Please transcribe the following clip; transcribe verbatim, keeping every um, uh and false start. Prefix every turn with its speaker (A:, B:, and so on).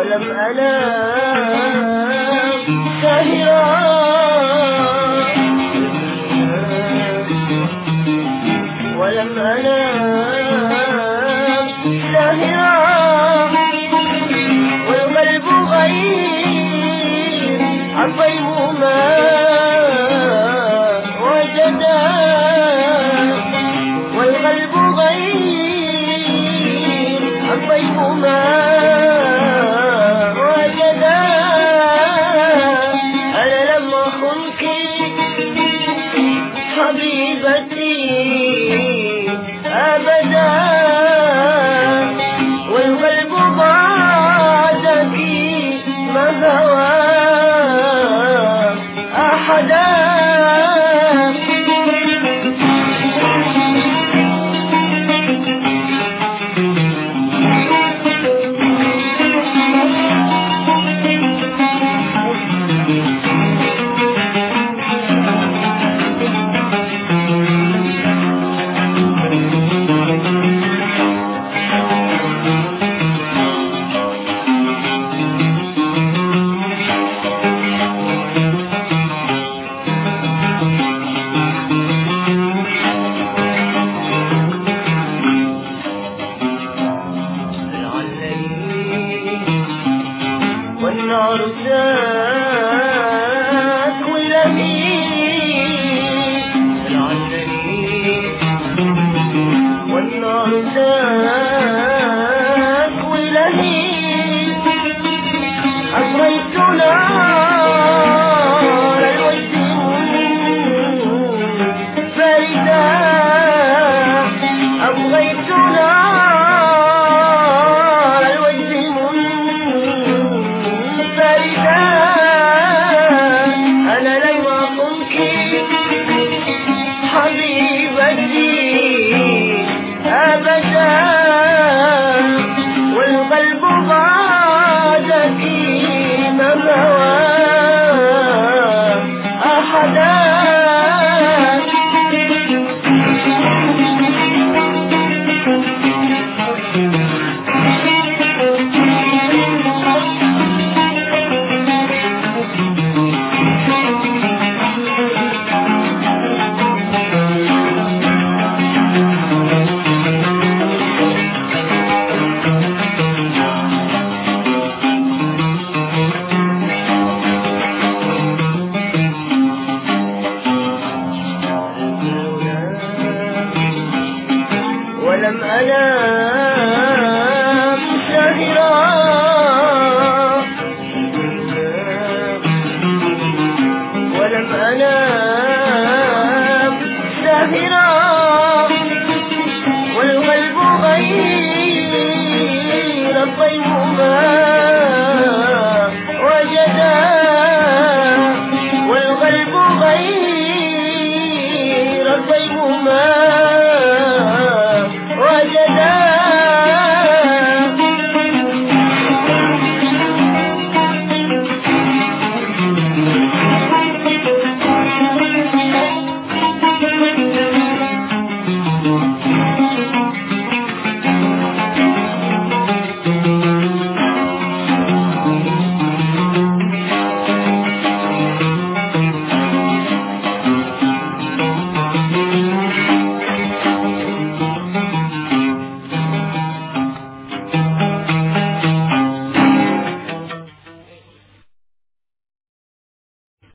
A: ولم أنام ساهرا ولم أنام ساهرا والقلب غير عطيب ما وجدا والقلب غير عطيب ما وجدا أنا لم أخنك حبيبتي أبدا والقلب بعدك ما هوى أحدا والنار ذات ولهيب والنار ذات ولهيب أطريت نار الوجد فردا أبغيت نار الوجد فردا أنا لم أكنك حبيبتي أبدا والقلب بعدك ما هوى أحدا ولم أنام ساهرا ولم أنام ساهرا والقلب غير الطيب ما